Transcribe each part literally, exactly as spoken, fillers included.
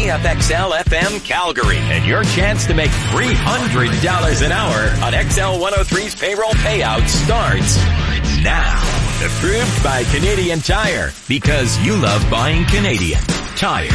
K F X L F M Calgary. And your chance to make three hundred dollars an hour on X L one oh three's payroll payout starts now. Approved by Canadian Tire, because you love buying Canadian Tire.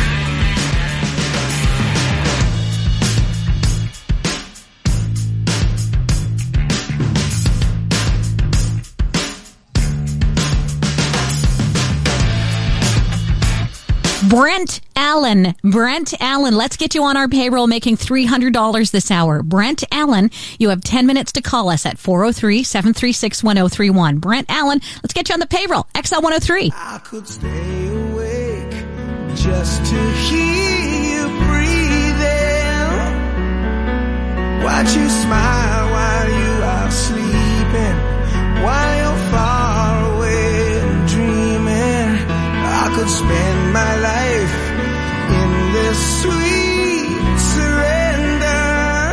Brent Allen. Brent Allen, let's get you on our payroll making three hundred dollars this hour. Brent Allen, you have ten minutes to call us at four oh three, seven three six, one oh three one. Brent Allen, let's get you on the payroll. X L one oh three. I could stay awake just to hear you breathing. Watch you smile while you are sleeping, while you're far away and dreaming. I could spend my life in this sweet surrender.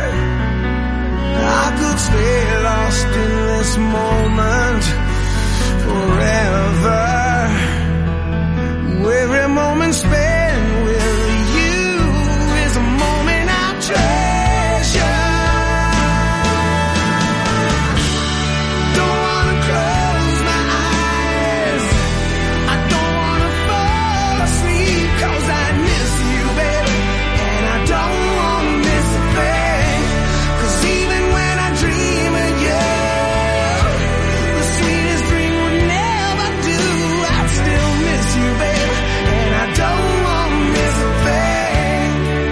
I could stay lost in this moment forever. Every moment spent with you is a moment I treasure. Don't wanna close my eyes, I don't wanna fall asleep, 'cause I miss you, baby, and I don't wanna miss a thing. 'Cause even when I dream of you, the sweetest dream would never do. I'd still miss you, baby, and I don't wanna miss a thing.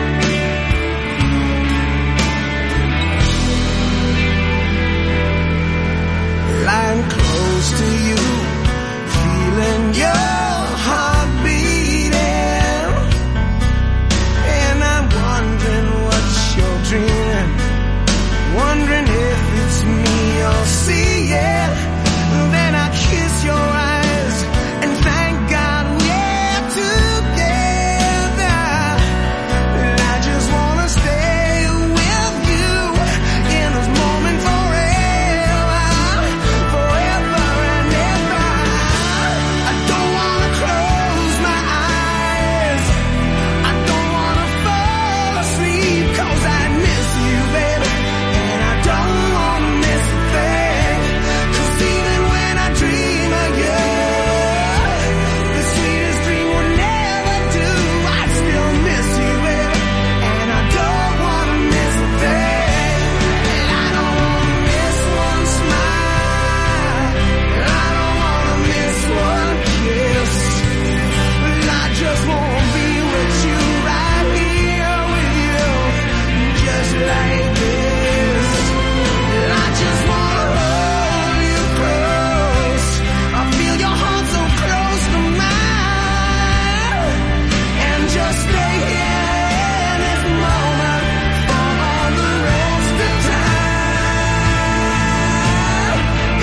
Lying close to you, feeling your heart beating, and I'm wondering what you're dreaming, wondering if it's me you're seeing. Then I kiss your eyes and thank God we're together. And I just wanna stay with you in this moment forever, forever and ever. I don't wanna close my eyes, I don't wanna fall asleep, 'cause I miss you, baby, and I don't wanna miss a thing. 'Cause even when I dream of you, the sweetest dream would never do. I still miss you, baby, and I don't wanna miss a thing. And I don't wanna miss one smile, and I don't wanna miss one kiss. But I just wanna be with you, right here with you, just like this. And I just wanna hold you close, I feel your heart so close to mine, and just stay here in this moment for all the rest of time.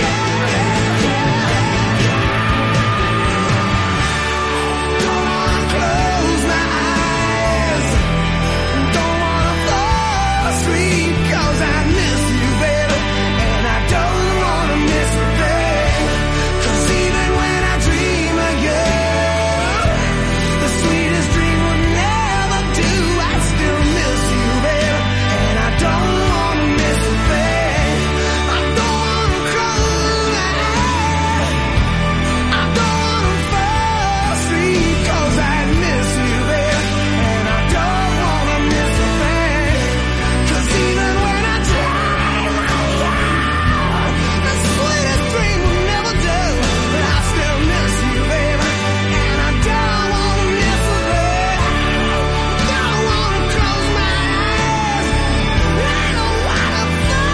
Don't wanna close my eyes, don't wanna fall asleep, 'cause I miss you, baby, and I don't wanna miss a thing. 'Cause even when I dream of you, the sweetest dream would never do. I still miss you, baby, and I don't wanna miss a thing. I don't wanna close my eyes, I don't wanna fall asleep, 'cause I miss you, baby, and I don't wanna miss a thing. 'Cause even when I dream of you, the sweetest dream will never do. But I still miss you, baby, and I don't wanna miss a thing. Don't wanna close my eyes, I don't wanna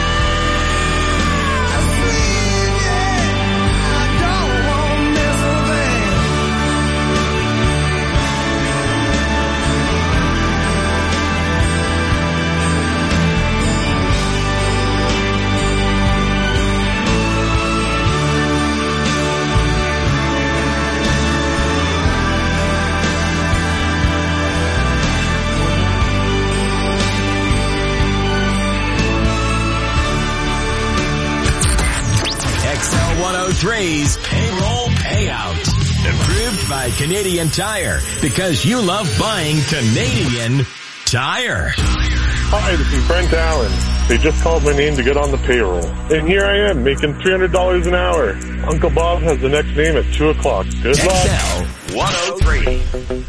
fall asleep, yeah. I don't wanna miss a thing. X L one oh three's payroll payout. Approved by Canadian Tire, because you love buying Canadian Tire. Hi, this is Brent Allen. They just called my name to get on the payroll. And here I am, making three hundred dollars an hour. Uncle Bob has the next name at two o'clock. Good luck. X L one oh three.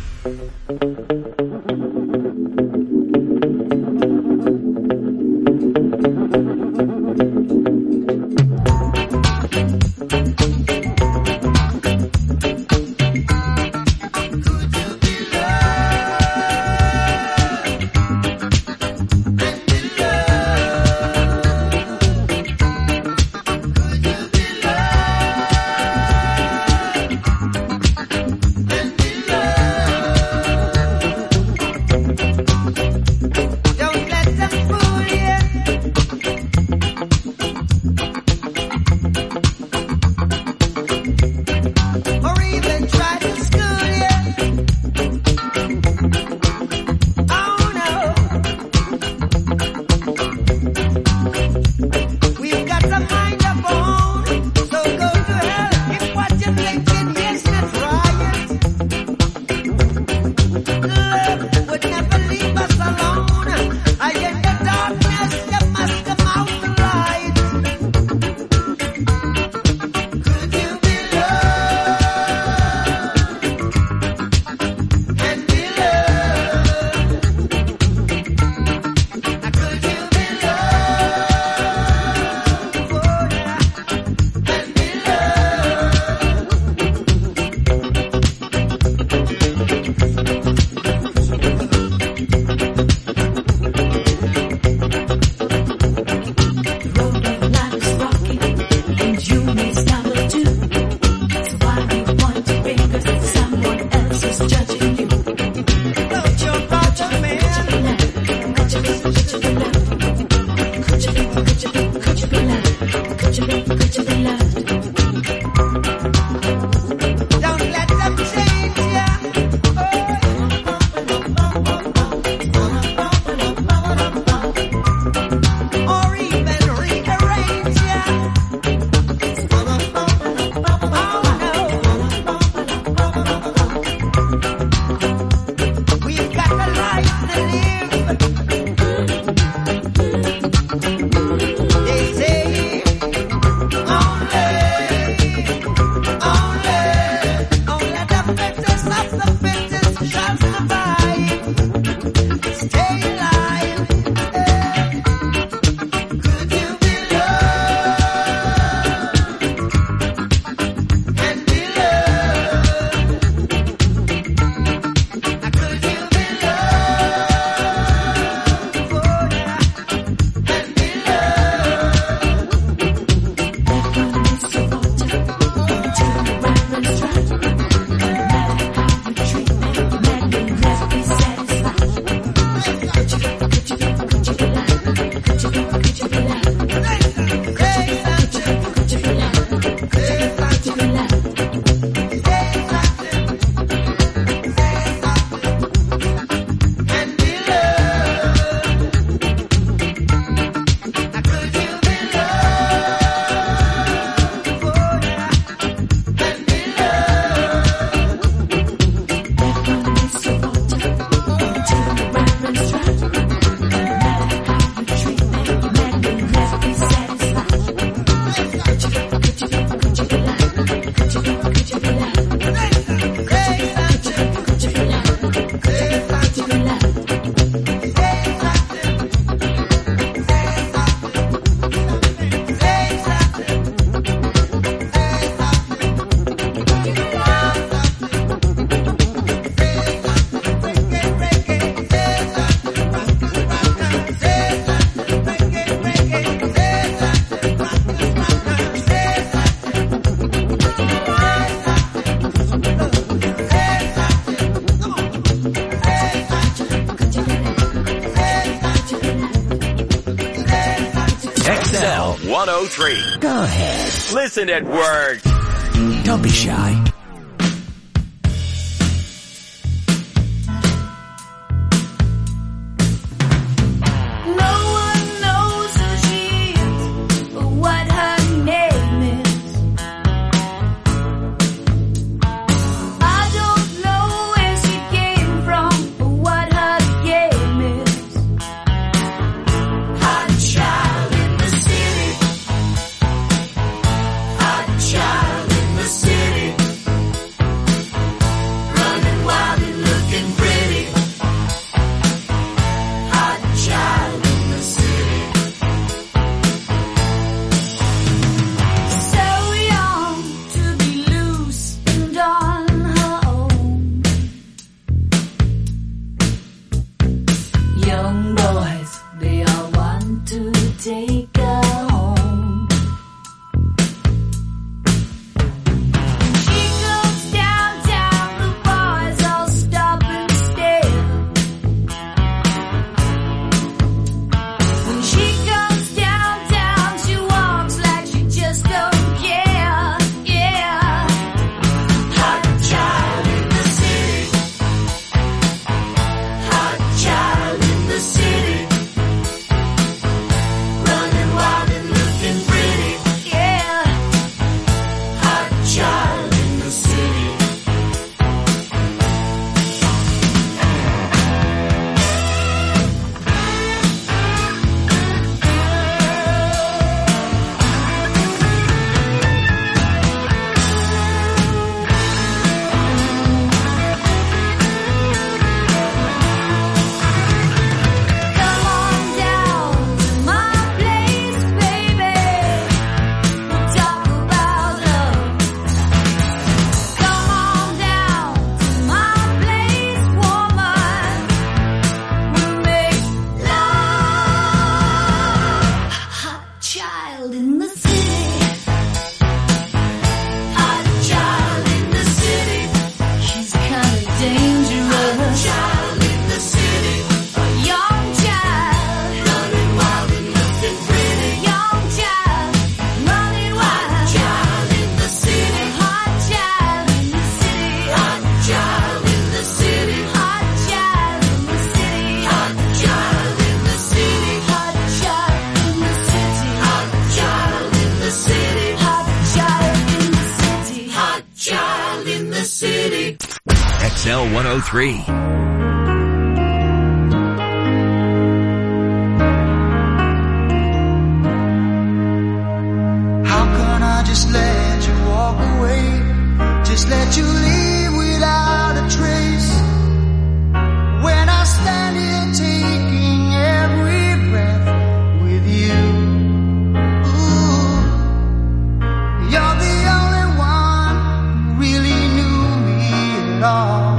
one oh three. Go ahead. Listen at work. Don't be shy. I in the city. X L one oh three. How can I just let you walk away? Just let you leave without a trace. When I stand here taking every breath with you. Ooh, you're the only one who really knew me at all.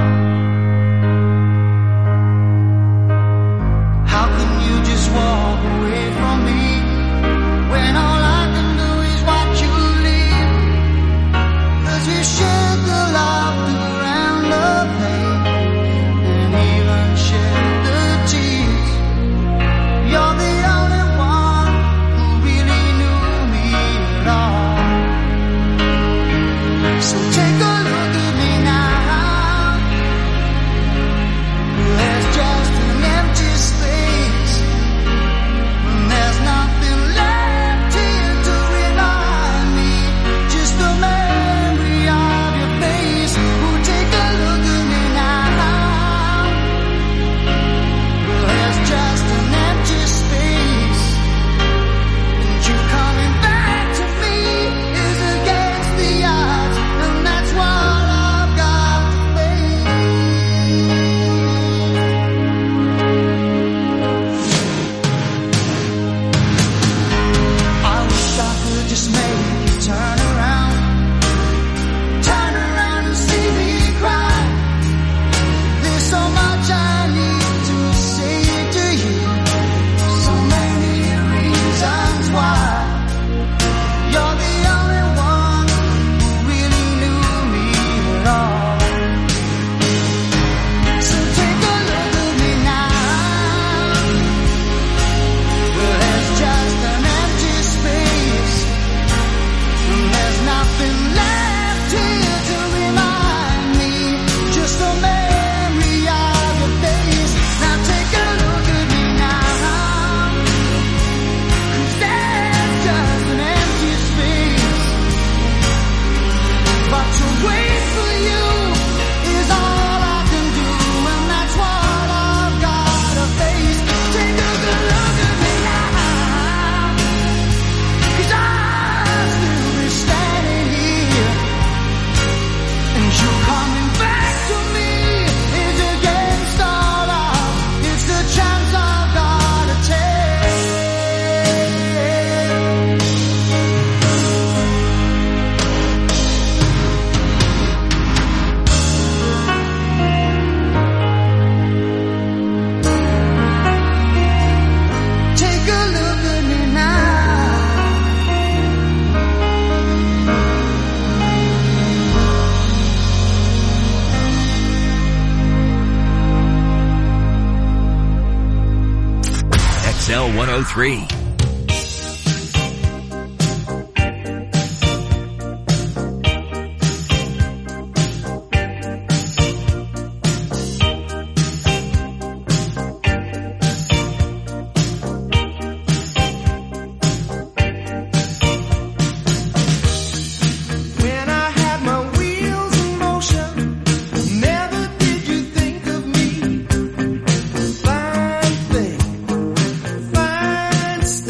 How can you just walk away from me when all I can do is watch you leave? 'Cause we shared the laughter and the pain, and even shared the tears. You're the only one who really knew me at all. So take a look at me now. There's just an empty space, and there's nothing left here to remind me. Just the memory of your face. Oh, take a look at me now. There's just an empty space, and you coming back to me is against the odds, and that's what I've got to face. I wish I could just make you turn around, turn around and see me cry. There's so much I need to say to you, so many reasons why. You're the only one who really knew me at all. So take a look at me now. There's just an empty space, and there's nothing left here to remind me. Just a memory of your face. Now take a look at me now. 'Cause there's just an empty space, but to wait for you is all I can do, and that's what I've got to face. Take a good look at me now, 'cause I'll still be standing here, and you coming back to me is against all odds. It's the chance I've got to take. Take a look at me now. X L one oh three. When I had my wheels in motion, never did you think of me. Fine thing, fine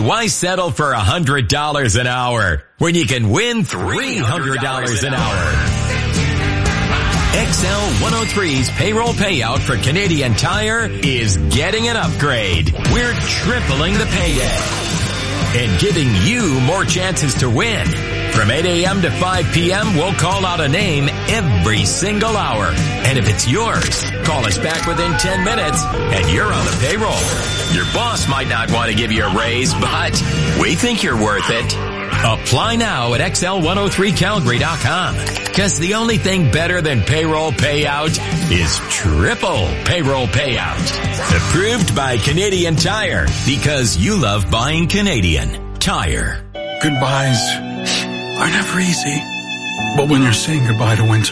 Why settle for one hundred dollars an hour when you can win three hundred dollars an hour? X L one oh three's payroll payout for Canadian Tire is getting an upgrade. We're tripling the payday and giving you more chances to win. From eight a.m. to five p.m., we'll call out a name every single hour. And if it's yours, call us back within ten minutes and you're on the payroll. Your boss might not want to give you a raise, but we think you're worth it. Apply now at X L one oh three Calgary dot com. Because the only thing better than payroll payout is triple payroll payout. Approved by Canadian Tire, because you love buying Canadian Tire. Goodbyes are never easy. But when you're saying goodbye to winter,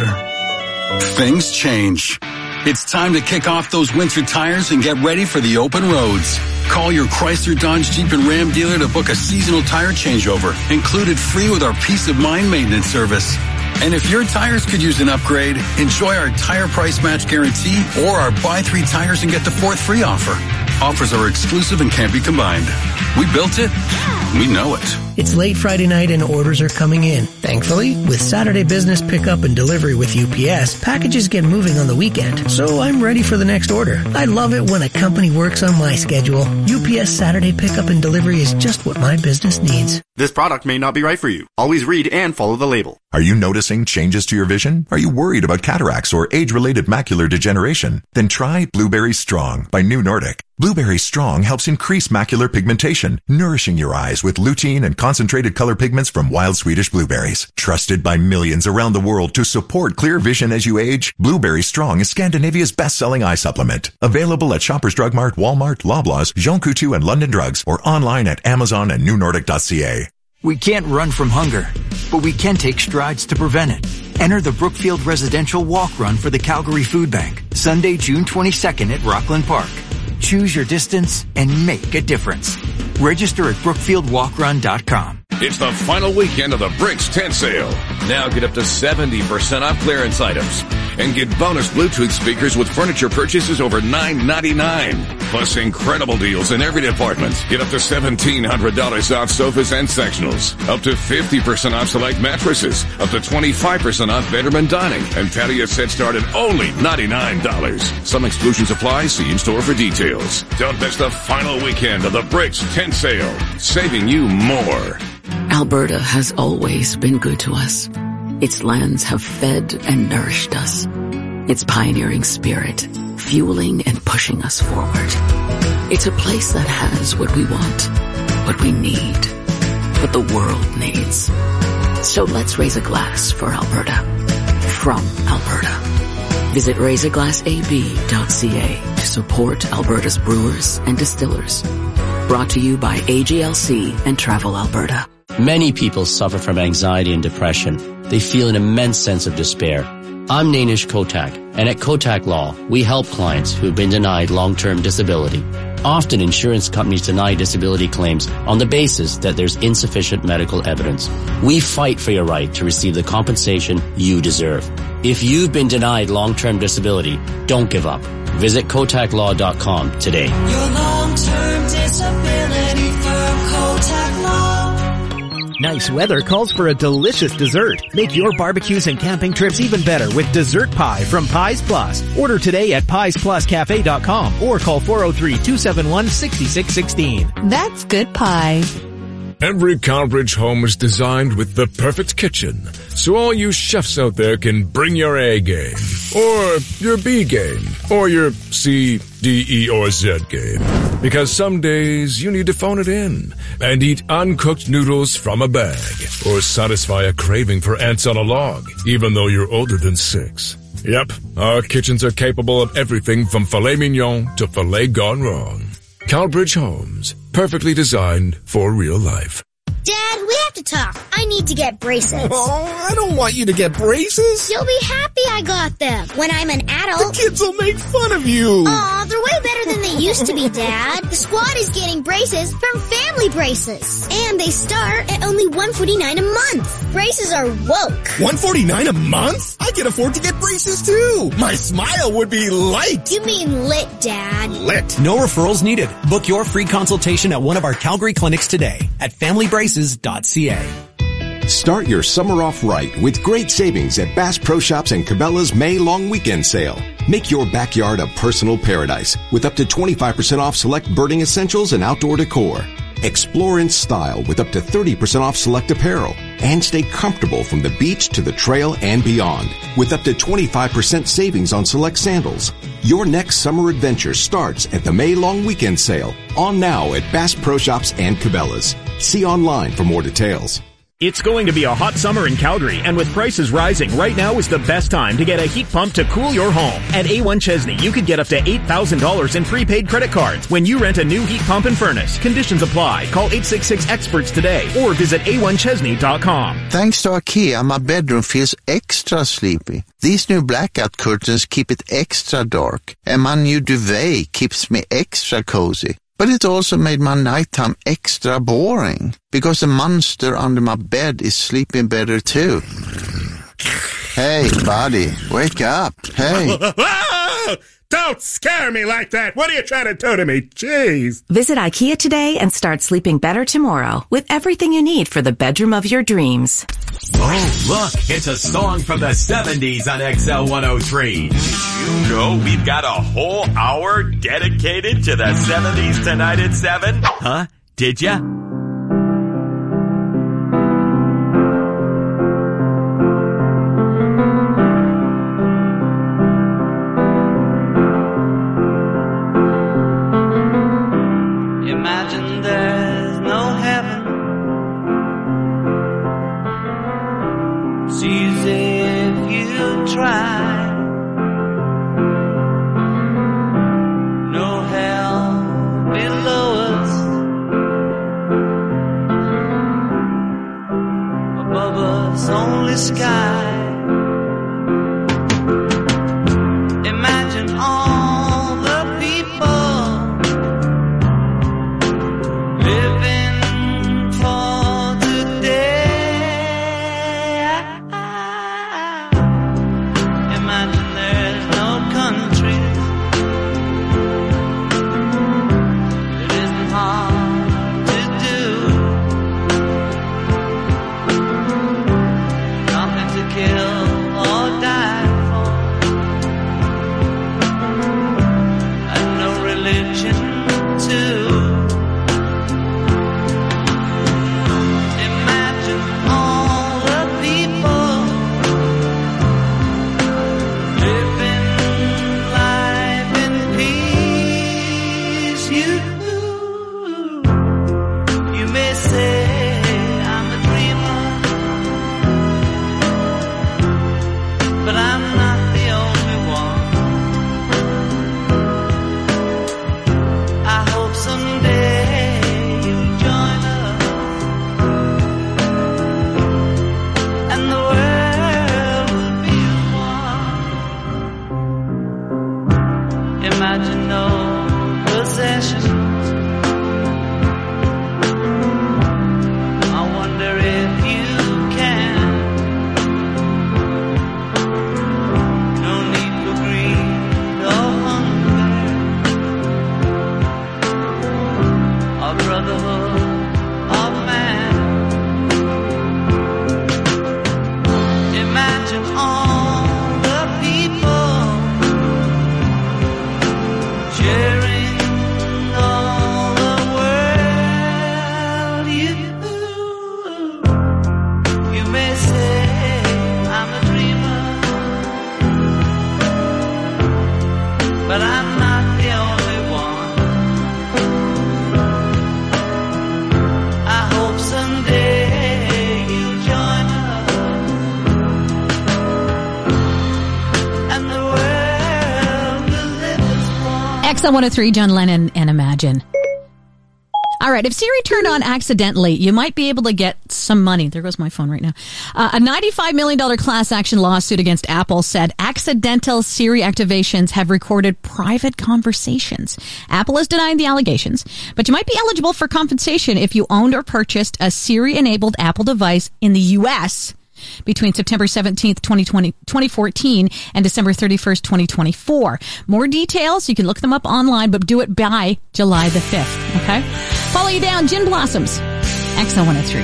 things change. It's time to kick off those winter tires and get ready for the open roads. Call your Chrysler, Dodge, Jeep, and Ram dealer to book a seasonal tire changeover, included free with our Peace of Mind maintenance service. And if your tires could use an upgrade, enjoy our tire price match guarantee or our buy three tires and get the fourth free offer. Offers are exclusive and can't be combined. We built it. We know it. It's late Friday night and orders are coming in. Thankfully, with Saturday business pickup and delivery with U P S, packages get moving on the weekend, so I'm ready for the next order. I love it when a company works on my schedule. U P S Saturday pickup and delivery is just what my business needs. This product may not be right for you. Always read and follow the label. Are you noticing changes to your vision? Are you worried about cataracts or age-related macular degeneration? Then try Blueberry Strong by New Nordic. Blueberry Strong helps increase macular pigmentation, nourishing your eyes with lutein and concentrated color pigments from wild Swedish blueberries. Trusted by millions around the world to support clear vision as you age, Blueberry Strong is Scandinavia's best-selling eye supplement. Available at Shoppers Drug Mart, Walmart, Loblaws, Jean Coutu, and London Drugs, or online at Amazon and new nordic dot c a. We can't run from hunger, but we can take strides to prevent it. Enter the Brookfield Residential Walk Run for the Calgary Food Bank, Sunday, June twenty-second at Rockland Park. Choose your distance and make a difference. Register at brookfield walk run dot com. It's the final weekend of the Bricks tent sale. Now get up to seventy percent off clearance items and get bonus Bluetooth speakers with furniture purchases over nine ninety-nine. Plus incredible deals in every department. Get up to seventeen hundred dollars off sofas and sectionals. Up to fifty percent off select mattresses. Up to twenty-five percent off bedroom and dining. And patio sets start at only ninety-nine dollars. Some exclusions apply. See in-store for details. Don't miss the final weekend of the Bricks tent sale. Saving you more. Alberta has always been good to us. Its lands have fed and nourished us. Its pioneering spirit, fueling and pushing us forward. It's a place that has what we want, what we need, what the world needs. So let's raise a glass for Alberta. From Alberta. Visit raise a glass a b dot c a to support Alberta's brewers and distillers. Brought to you by A G L C and Travel Alberta. Many people suffer from anxiety and depression. They feel an immense sense of despair. I'm Nainish Kotak, and at Kotak Law, we help clients who've been denied long-term disability. Often insurance companies deny disability claims on the basis that there's insufficient medical evidence. We fight for your right to receive the compensation you deserve. If you've been denied long-term disability, don't give up. Visit kotak law dot com today. Your long-term disability firm, Kotak Law. Nice weather calls for a delicious dessert. Make your barbecues and camping trips even better with dessert pie from Pies Plus. Order today at pies plus cafe dot com or call four oh three, two seven one, six six one six. That's good pie. Every Calbridge home is designed with the perfect kitchen, so all you chefs out there can bring your A game, or your B game, or your C, D, E, or Z game. Because some days you need to phone it in and eat uncooked noodles from a bag, or satisfy a craving for ants on a log, even though you're older than six. Yep, our kitchens are capable of everything from filet mignon to filet gone wrong. Calbridge Homes, perfectly designed for real life. Dad, we have to talk. I need to get braces. Oh, I don't want you to get braces. You'll be happy I got them when I'm an adult. The kids will make fun of you. Aw, they're way better than they used to be, Dad. The squad is getting braces from Family Braces. And they start at only one hundred forty-nine dollars a month. Braces are woke. one hundred forty-nine dollars a month? I can afford to get braces too. My smile would be light. You mean lit, Dad. Lit. No referrals needed. Book your free consultation at one of our Calgary clinics today at family braces dot c a. Start your summer off right with great savings at Bass Pro Shops and Cabela's May Long Weekend Sale. Make your backyard a personal paradise with up to twenty-five percent off select birding essentials and outdoor decor. Explore in style with up to thirty percent off select apparel. And stay comfortable from the beach to the trail and beyond with up to twenty-five percent savings on select sandals. Your next summer adventure starts at the May Long Weekend Sale. On now at Bass Pro Shops and Cabela's. See online for more details. It's going to be a hot summer in Calgary, and with prices rising, right now is the best time to get a heat pump to cool your home. At A one Chesney, you could get up to eight thousand dollars in prepaid credit cards when you rent a new heat pump and furnace. Conditions apply. Call eight six six experts today or visit a one chesney dot com. Thanks to IKEA, my bedroom feels extra sleepy. These new blackout curtains keep it extra dark, and my new duvet keeps me extra cozy. But it also made my nighttime extra boring, because the monster under my bed is sleeping better too. Hey, buddy, wake up. Hey. Don't scare me like that. What are you trying to do to me? Jeez. Visit IKEA today and start sleeping better tomorrow with everything you need for the bedroom of your dreams. Oh, look, it's a song from the seventies on X L one oh three. Did you know we've got a whole hour dedicated to the seventies tonight at seven? Huh? Did ya? Imagine there's no heaven. It's easy if you try. No hell below us. Above us only sky. Imagine all the people living for today. Imagine there's no countries. It isn't hard to do. Nothing to kill or die for. And no religion too. Imagine no possessions. I wonder if you can. No need for greed or hunger or brotherhood of man. Imagine all the people sharing all the world. You, you may say I'm a dreamer, but I'm not the only one. I hope someday you'll join us, and the world will live as one. X L one oh three, John Lennon and Imagine. All right, if Siri turned on accidentally, you might be able to get some money. There goes my phone right now. Uh, a ninety-five million dollars class action lawsuit against Apple said accidental Siri activations have recorded private conversations. Apple is denying the allegations, but you might be eligible for compensation if you owned or purchased a Siri-enabled Apple device in the U S between September seventeenth, twenty twenty, twenty fourteen and December thirty-first, twenty twenty-four. More details, you can look them up online, but do it by July the fifth, okay? Follow you down, Gin Blossoms, X L one oh three.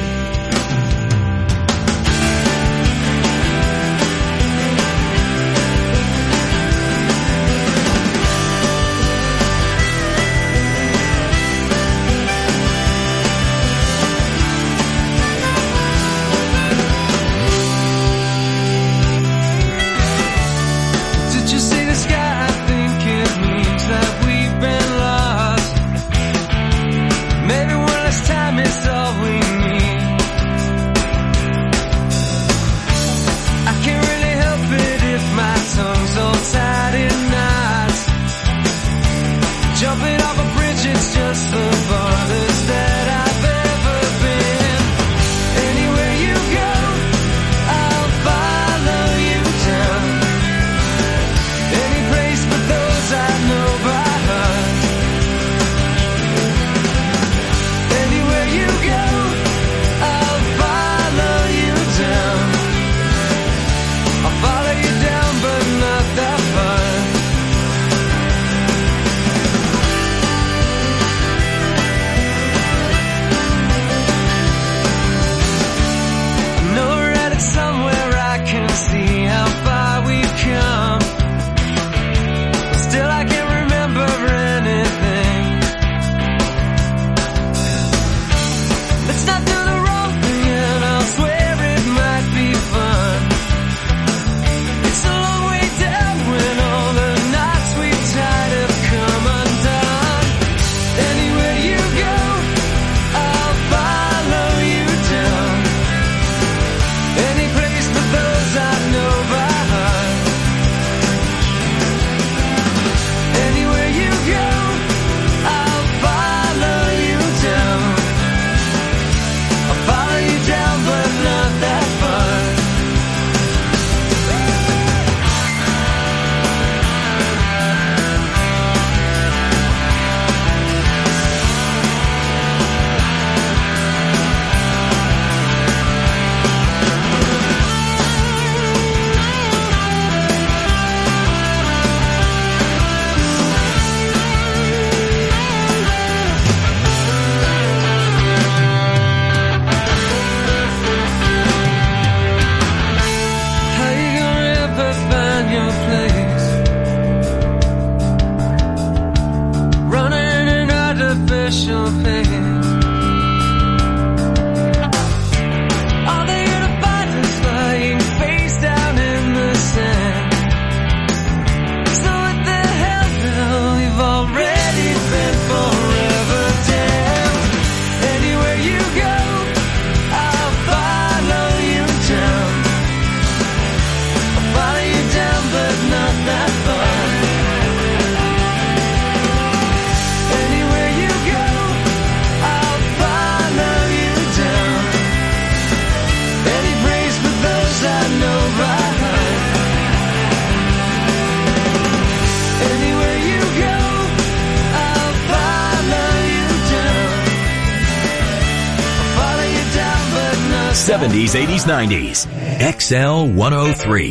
seventies, eighties, nineties. X L one oh three.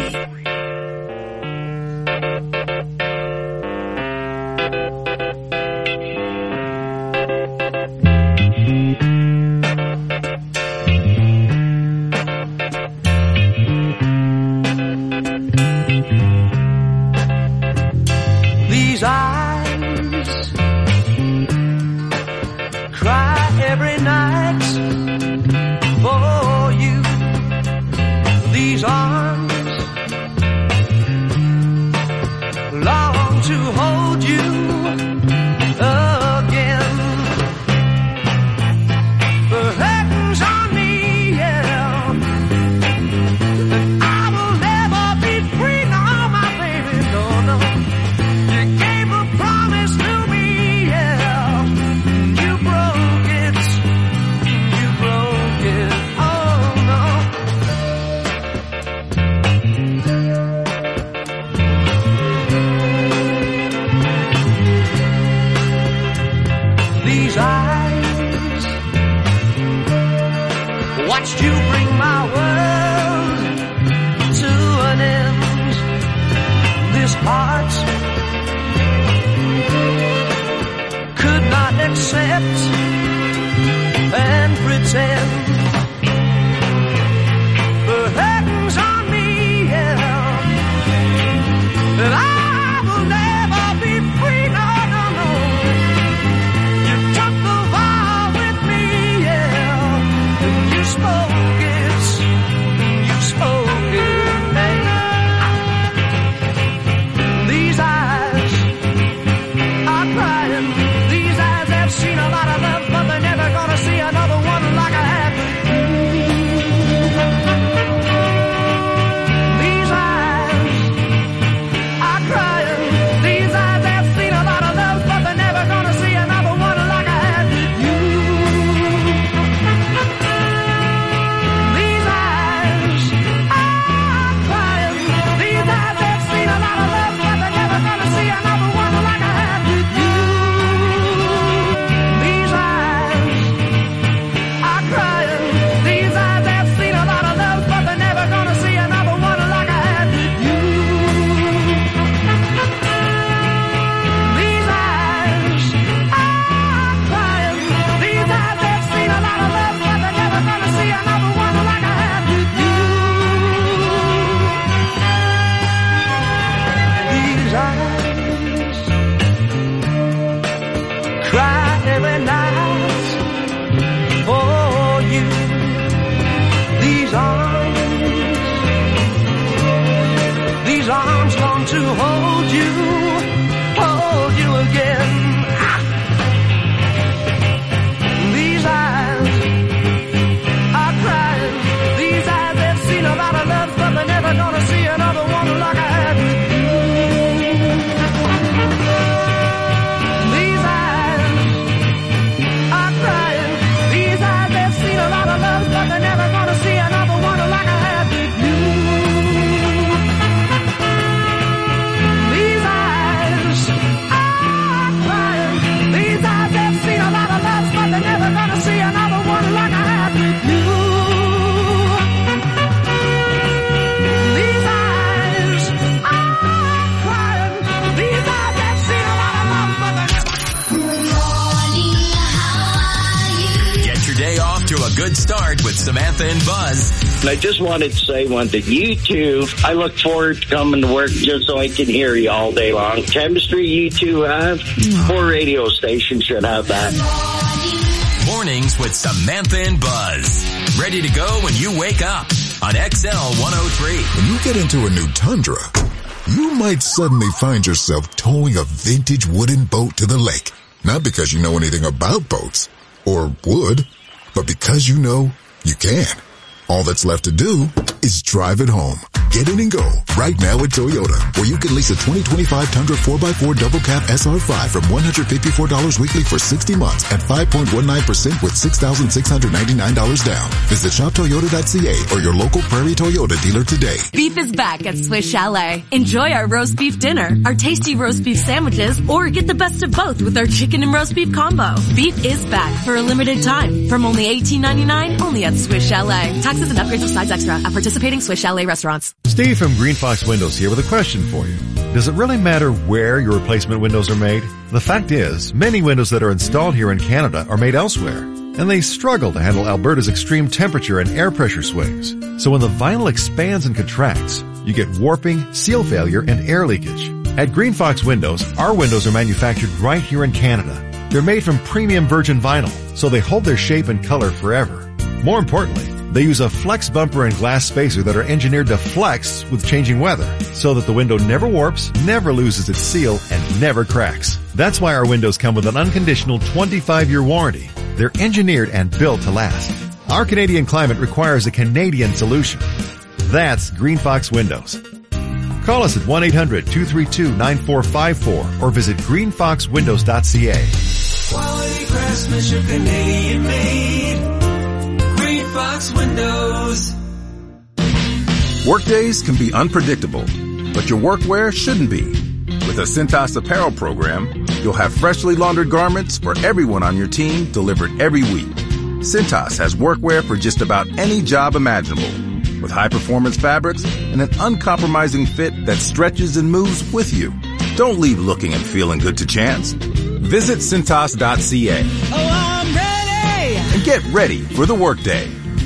These eyes cry every night for you. These arms long to hold you, hold you again. These eyes are crying. These eyes have seen a lot of love, but they're never gonna see another one like I had with you. These eyes are crying. These eyes have seen a lot of love, but they're never gonna see another one like I had with you. These eyes are crying. These eyes have seen a lot of love, but they're never gonna see another one like I had with you. These eyes are crying. These eyes have seen a lot of love, but they're never. Good morning, how are you? Get your day off to a good start with Samantha and Buzz. And I just wanted to say one thing. You two, I look forward to coming to work just so I can hear you all day long. Chemistry you two have, poor radio stations should have that. Mornings with Samantha and Buzz. Ready to go when you wake up on X L one oh three. When you get into a new Tundra, you might suddenly find yourself towing a vintage wooden boat to the lake. Not because you know anything about boats, or would, but because you know you can. All that's left to do is drive it home. Get in and go right now at Toyota, where you can lease a twenty twenty-five Tundra four by four Double Cab S R five from one hundred fifty-four dollars weekly for sixty months at five point one nine percent with six thousand six hundred ninety-nine dollars down. Visit shop toyota dot c a or your local Prairie Toyota dealer today. Beef is back at Swiss Chalet. Enjoy our roast beef dinner, our tasty roast beef sandwiches, or get the best of both with our chicken and roast beef combo. Beef is back for a limited time from only eighteen ninety-nine only at Swiss Chalet. Taxes and upgrades of sides extra at participating Swiss Chalet restaurants. Steve from Green Fox Windows here with a question for you. Does it really matter where your replacement windows are made? The fact is, many windows that are installed here in Canada are made elsewhere, and they struggle to handle Alberta's extreme temperature and air pressure swings. So when the vinyl expands and contracts, you get warping, seal failure, and air leakage. At Green Fox Windows, our windows are manufactured right here in Canada. They're made from premium virgin vinyl, so they hold their shape and color forever. More importantly, they use a flex bumper and glass spacer that are engineered to flex with changing weather, so that the window never warps, never loses its seal, and never cracks. That's why our windows come with an unconditional twenty-five year warranty. They're engineered and built to last. Our Canadian climate requires a Canadian solution. That's Green Fox Windows. Call us at one eight hundred two three two nine four five four or visit green fox windows dot c a. Quality craftsmanship, Canadian made. Green Fox Windows. Workdays can be unpredictable, but your workwear shouldn't be. With a Cintas apparel program, you'll have freshly laundered garments for everyone on your team delivered every week. Cintas has workwear for just about any job imaginable, with high-performance fabrics and an uncompromising fit that stretches and moves with you. Don't leave looking and feeling good to chance. Visit cintas dot c a. Oh, I'm ready! And get ready for the workday.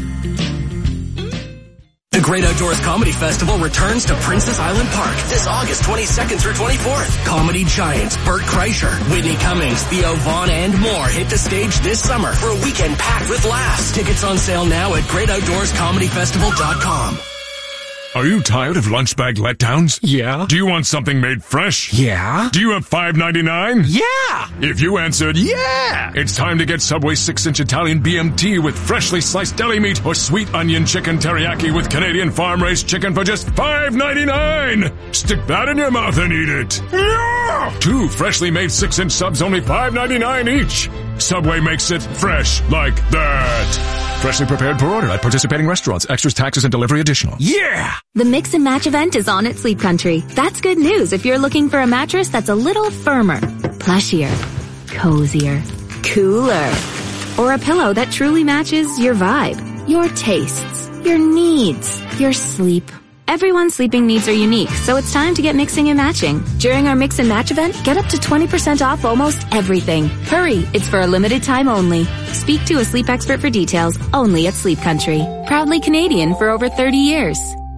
The Great Outdoors Comedy Festival returns to Princess Island Park this August twenty-second through twenty-fourth. Comedy giants Bert Kreischer, Whitney Cummings, Theo Vaughn, and more hit the stage this summer for a weekend packed with laughs. Tickets on sale now at great outdoors comedy festival dot com. Are you tired of lunch bag letdowns? Yeah. Do you want something made fresh? Yeah. Do you have five ninety-nine? Yeah. If you answered yeah, it's time to get Subway six inch Italian B M T with freshly sliced deli meat or sweet onion chicken teriyaki with Canadian farm-raised chicken for just five ninety-nine. Stick that in your mouth and eat it. Yeah. Two freshly made six inch subs, only five ninety-nine each. Subway makes it fresh like that. Freshly prepared per order at participating restaurants. Extras, taxes, and delivery additional. Yeah! The Mix and Match event is on at Sleep Country. That's good news if you're looking for a mattress that's a little firmer, plushier, cozier, cooler, or a pillow that truly matches your vibe, your tastes, your needs, your sleep. Everyone's sleeping needs are unique, so it's time to get mixing and matching. During our Mix and Match event, get up to twenty percent off almost everything. Hurry, it's for a limited time only. Speak to a sleep expert for details, only at Sleep Country. Proudly Canadian for over thirty years.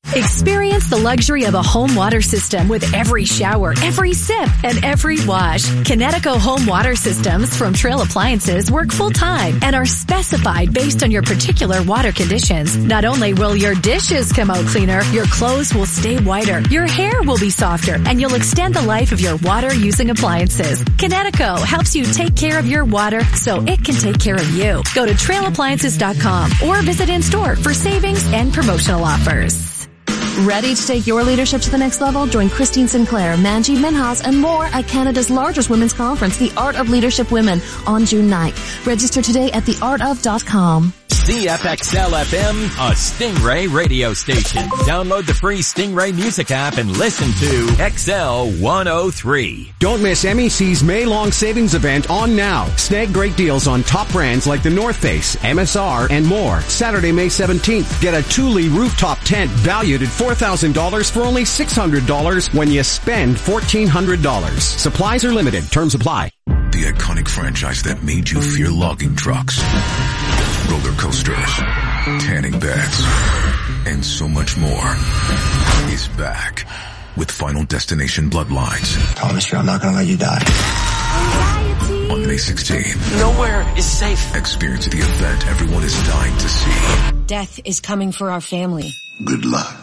Experience the luxury of a home water system with every shower, every sip, and every wash. Kinetico home water systems from Trail Appliances work full-time and are specified based on your particular water conditions. Not only will your dishes come out cleaner, your clothes will stay whiter, your hair will be softer, and you'll extend the life of your water-using appliances. Kinetico helps you take care of your water so it can take care of you. Go to trail appliances dot com or visit in-store for savings and promotional offers. Ready to take your leadership to the next level? Join Christine Sinclair, Manjeet Minhas, and more at Canada's largest women's conference, The Art of Leadership Women, on June ninth. Register today at the art of dot com. C F X L F M, a Stingray radio station. Download the free Stingray music app and listen to X L one oh three. Don't miss M E C's May-long savings event on now. Snag great deals on top brands like the North Face, M S R, and more. Saturday, May seventeenth, get a Thule rooftop tent valued at four thousand dollars for only six hundred dollars when you spend fourteen hundred dollars. Supplies are limited. Terms apply. The iconic franchise that made you fear logging trucks, roller coasters, tanning beds, and so much more is back with Final Destination Bloodlines. Promise you I'm not gonna let you die. On May sixteenth. Nowhere is safe. Experience the event everyone is dying to see. Death is coming for our family. Good luck.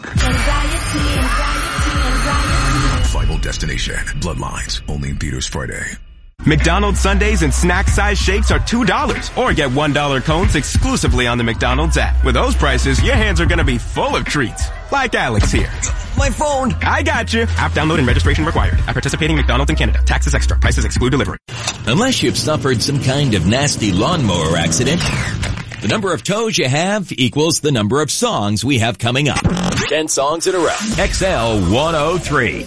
Final Destination Bloodlines. Only in theaters Friday. McDonald's Sundaes and snack-sized shakes are two dollars. Or get one dollar cones exclusively on the McDonald's app. With those prices, your hands are gonna be full of treats. Like Alex here. My phone. I got you. App download and registration required. At participating McDonald's in Canada. Taxes extra. Prices exclude delivery. Unless you've suffered some kind of nasty lawnmower accident, the number of toes you have equals the number of songs we have coming up. Ten songs in a row. X L one oh three.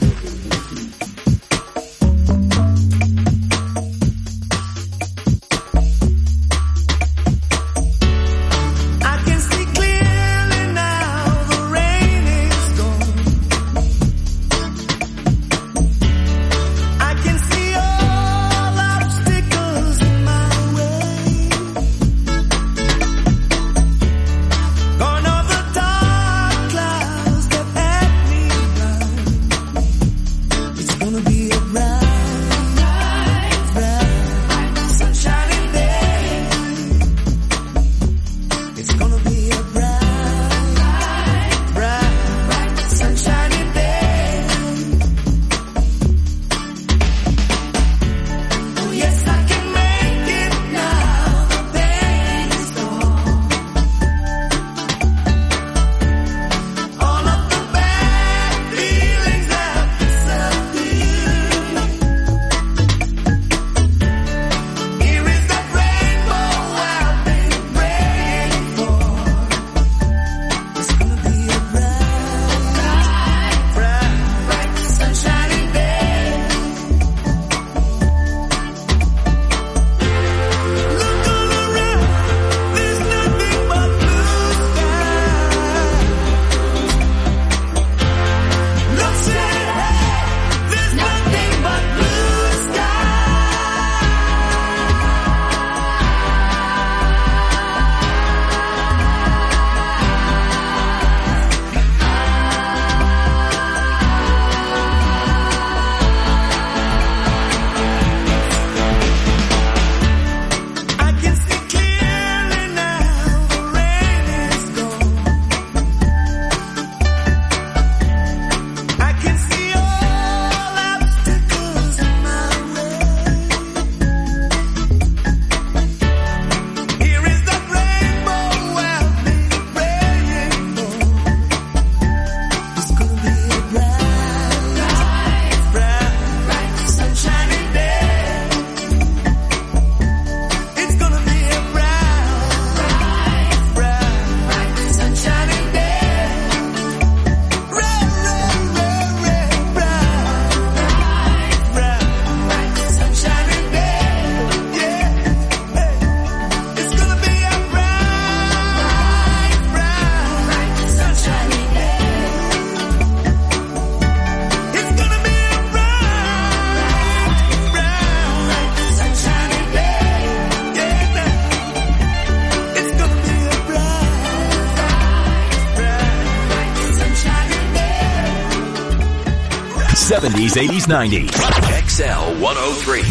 seventies, eighties, nineties. X L one oh three.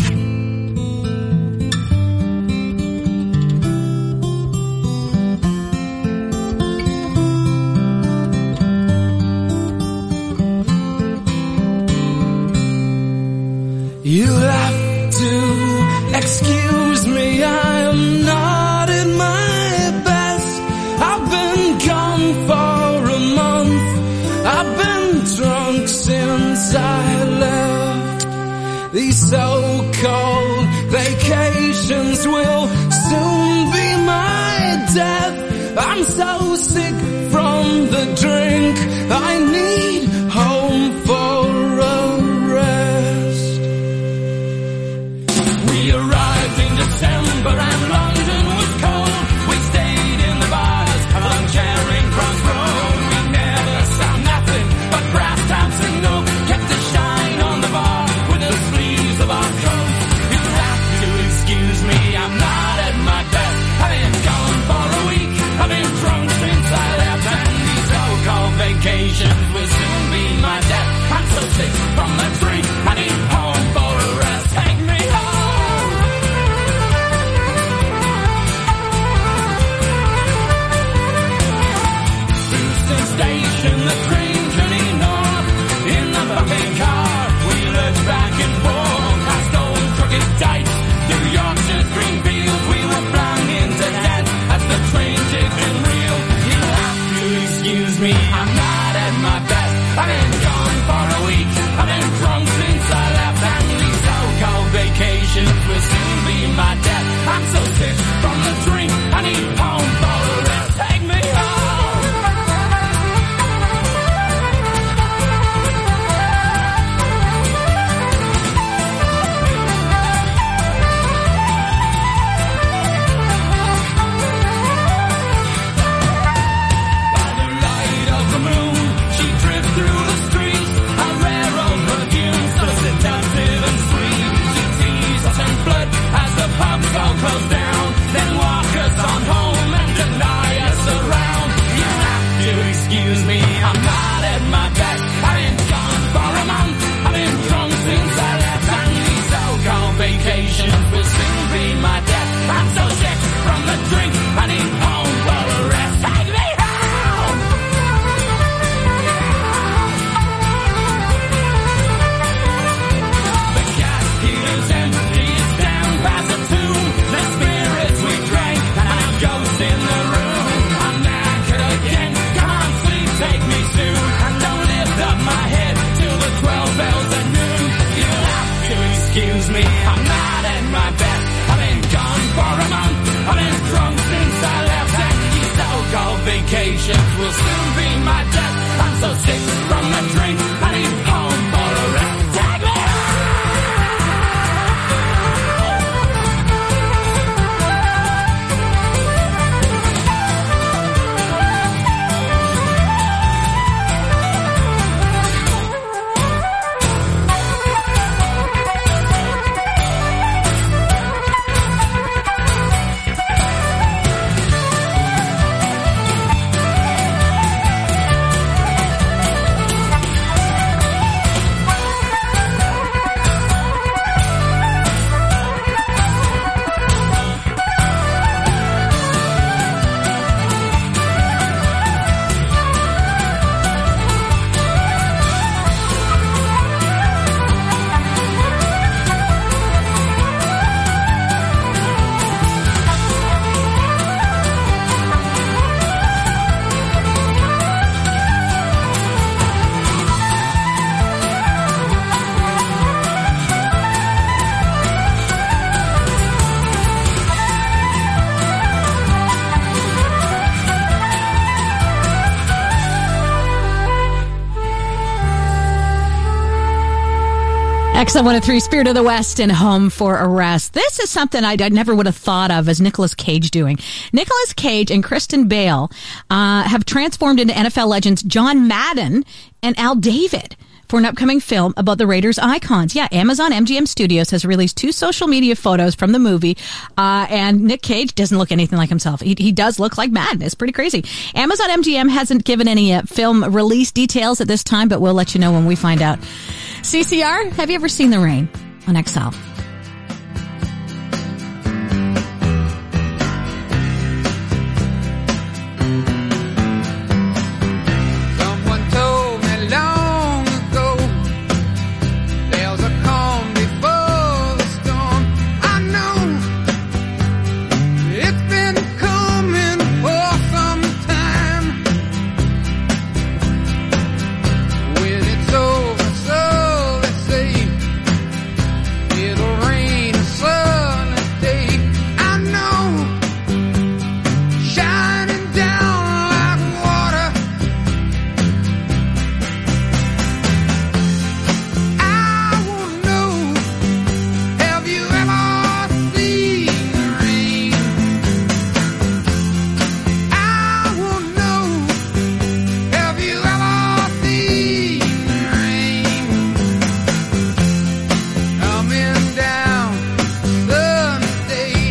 You'll have to excuse me, I am not at my best. I've been gone for a month, I've been drunk since I left. These so-called vacations will soon be my death. I'm so sick from the drink, I need home for a rest. We arrived in December and London was cold. We stayed in the bars along Charing Cross Road. We never saw nothing but brass taps and oak. Kept the shine on the bar with the sleeves of our coats. You'll have to excuse me, I'm not at my best. I've been gone for a week, I've been drunk since I left. And these so-called vacations will soon be my death. I'm so sick from the drink, I need home for a rest. Take me home. Station, the train journey north. In the bumping car, we lurched back and forth. Past old crooked dikes, through Yorkshire's green fields. We were flung into death as the train jigged and reeled. You'll have to excuse me, I'm not at my best. I've been gone for a week, I've been drunk since I left. And these so-called vacations will soon be my death. I'm so sick from the drink, I need home for a rest. Take me home. Close down, then walk us on home and deny us around. You have to excuse me, I'm not at my best. I've been gone for a month, I've been drunk since I left. And these so-called vacations will soon be my death. I'm so sick from the drink, I need home for a rest. Take me home! The casket is empty, it's down past the tomb. The spirits we drank, and a ghost in the room. I'm knackered again, come on sleep, take me soon. And don't lift up my head till the twelve bells at noon. You'll have to excuse me, I'm not at my best. I've been gone for a month, I've been drunk since I left. And these so-called vacations will soon be my death. I'm so sick from the drink, I need home for a rest. Take me home! X L one oh three, Spirit of the West and Home for a Rest. This is something I, I never would have thought of as Nicolas Cage doing. Nicolas Cage and Kristen Bale uh, have transformed into N F L legends John Madden and Al David for an upcoming film about the Raiders icons. Yeah, Amazon M G M Studios has released two social media photos from the movie, uh, and Nick Cage doesn't look anything like himself. He, he does look like Madden. It's pretty crazy. Amazon M G M hasn't given any uh, film release details at this time, but we'll let you know when we find out. C C R, have you ever seen the rain on X L? Someone told me long ago there's a calm before the storm. I know it's been coming for some time. When it's over, so they say it'll rain a sunny day. I know, shining down like water. I wanna know, have you ever seen the rain? I wanna know, have you ever seen the rain? Coming down sunny day.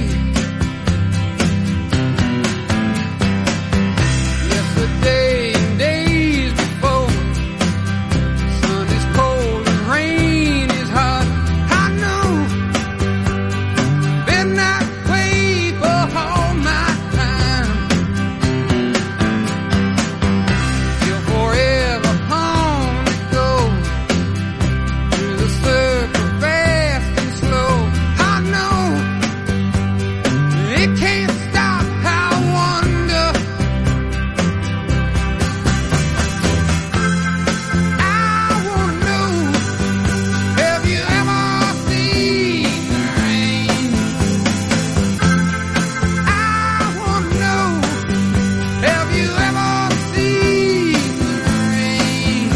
Yesterday and days before, sun is cold and rain is hot. I know, been that way for all my time. Till forever on it goes, through the circle fast and slow. I know, it can't stop. I wonder, I wanna know, have you ever seen the rain? I wanna know, have you ever seen the rain?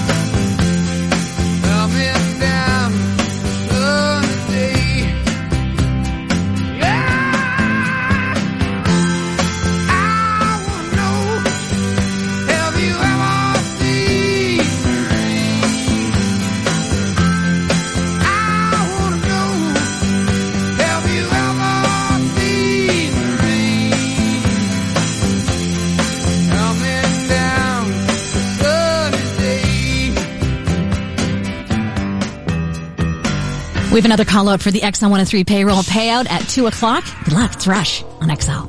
Coming down sunny day. Yeah, I wanna know, have you ever seen the rain? I wanna know, have you ever seen the rain? Coming down sunny day. We have another call out for the X L one oh three payroll payout at two o'clock. Good luck. It's Rush on X L.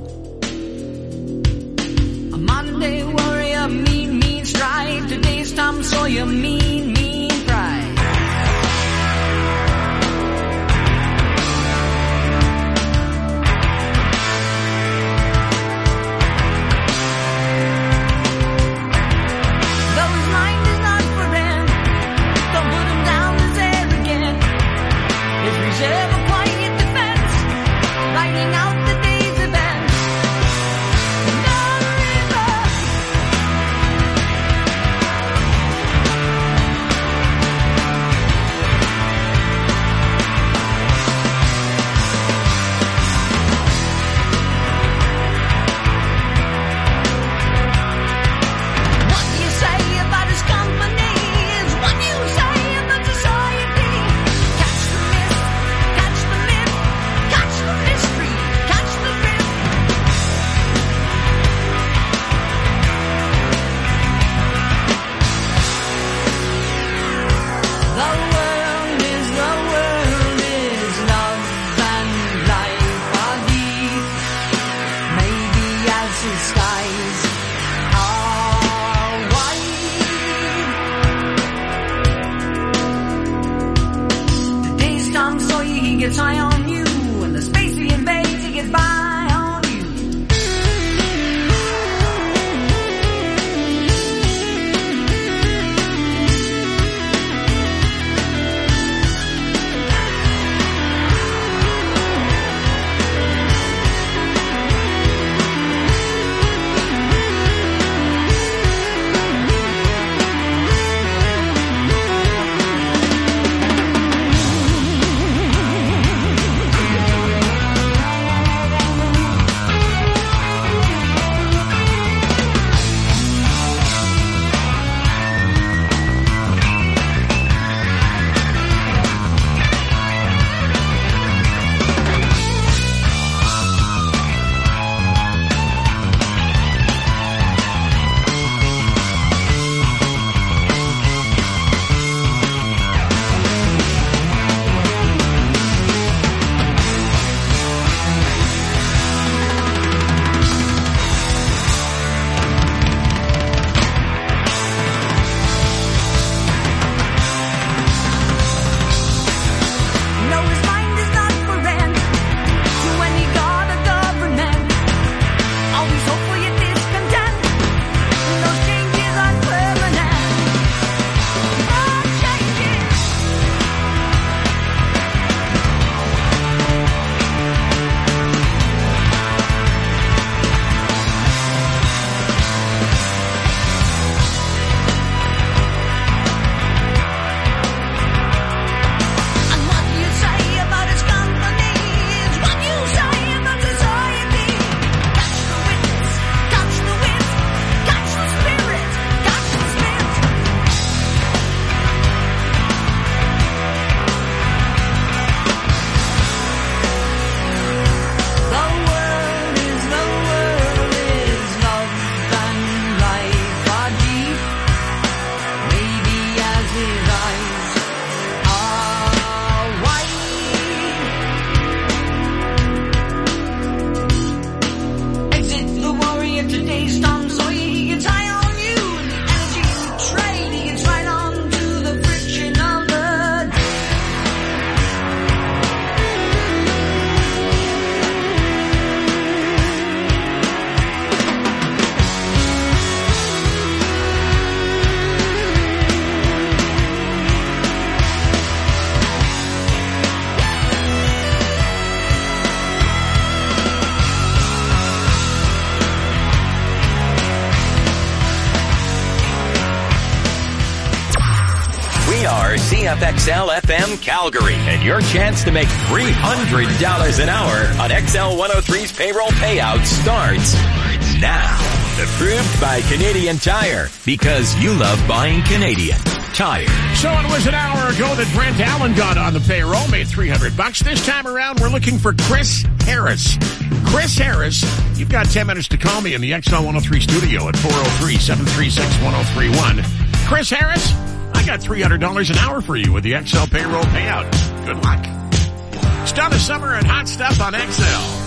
A Monday warrior, mean, mean stride. Today's Tom Sawyer, mean, mean pride. Though his mind is not for rent, don't put him down as arrogant. His reserve a quiet defense, writing out the day's events. No river. What you say about his company is what you say about society. Catch the myth, catch the myth, catch the mystery, catch the drift. The world is, the world is love and life are deep. Maybe as the skies are wide. Today's Tom Sawyer, he gets high on you, and the space he invades, he gets by on you. are C F X L F M Calgary, and your chance to make three hundred dollars an hour on X L one oh three's payroll payout starts now. Approved by Canadian Tire, because you love buying Canadian Tire. So it was an hour ago that Brent Allen got on the payroll, made three hundred bucks. This time around, we're looking for Chris Harris. Chris Harris, you've got ten minutes to call me in the X L one oh three studio at four oh three, seven three six, one oh three one. Chris Harris, I got three hundred dollars an hour for you with the X L payroll payout. Good luck. It's Donna Summer and Hot Stuff on X L.